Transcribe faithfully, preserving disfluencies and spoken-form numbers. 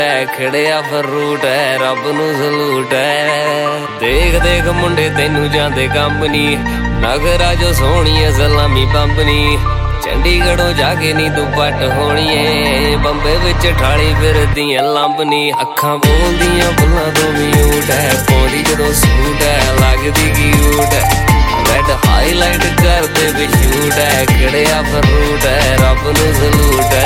खड़िया fruit है रब नू सलूट है। देख देख मुंडे तेनू जांदे कंपनी नगरा जो सोहनी है सलामी पंपनी। चंडीगढ़ों जाके नी तू पट होनी है बंबे विच ठाली फिरदी है लंबनी। अखां बोलदियां बुल्लां तो भी ऊट है पौंदी जदों सूट है लगदी क्यूट है। रेड हाईलाइट करदे भी शूट है खड़िया फरूट है रब नू सलूट है।